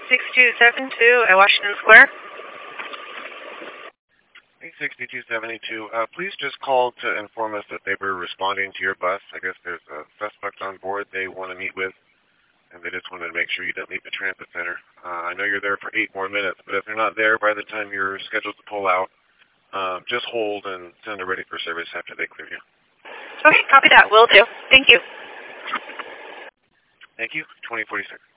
6272 at Washington Square. 6272. Please just call to inform us that they were responding to your bus. I guess there's a suspect on board they want to meet with, and they just wanted to make sure you didn't leave the transit center. I know you're there for 8 more minutes, but if they're not there by the time you're scheduled to pull out, just hold and send a ready for service after they clear you. Okay, copy that. Will do. Thank you. Thank you. 2046.